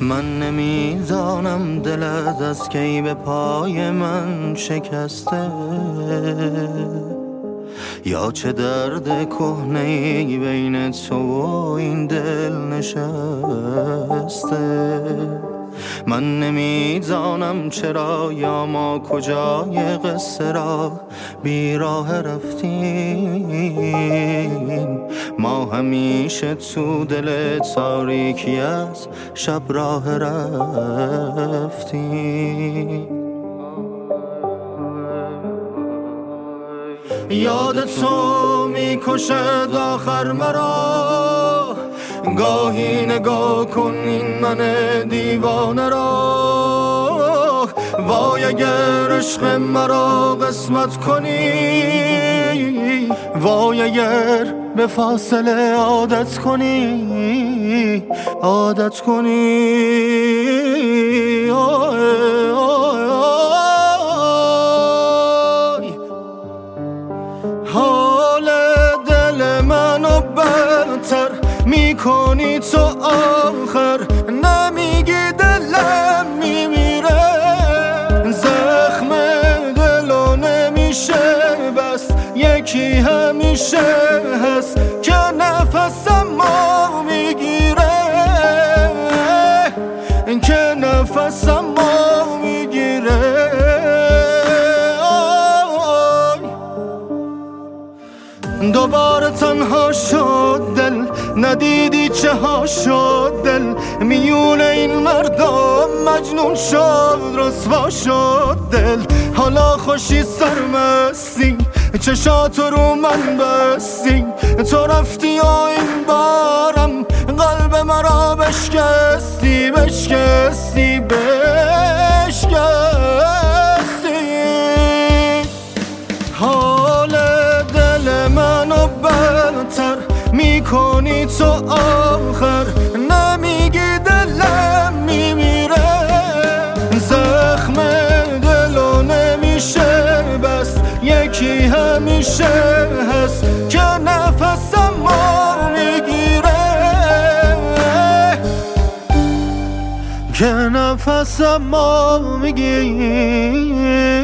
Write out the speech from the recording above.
من نمیدانم دلت از کی به پای من شکسته، یا چه درد کهنه‌ای بین تو و این دل نشسته. من نمیدانم چرا یا ما کجای قصه را بیراه رفتیم. ما همیشه تو دل تاریکی از شب راه رفتیم. یاد تو میکشد آخر مرا، گاهی نگاه کن این من دیوانه را. وای اگر عشق مرا قسمت کنی، وای اگر به فاصله عادت کنی، عادت کنی. حال دل منو بدتر میکنی تو آخر، نمیگی دلم میمیره. زخم دلو نمیشه بس، یکی همیشه هست که نفسم ما میگیره، که نفسم ما میگیره. دوباره تنها شد دل، ندیدی چه ها شد دل. میون این مردم مجنون شد، رسوا شد دل. حالا خوشی سرمستی، چشاتو رو من بستی. تو رفتی و این بارم قلب مرا بشکستی، بشکستی، بشکستی. حال دل منو بدتر میکنی تو آخر، نمیگی دلم میمیره. زخم دلو نمیشه بس، یکی همیشه هست که نفسم ما میگیره، که نفسم ما میگیره.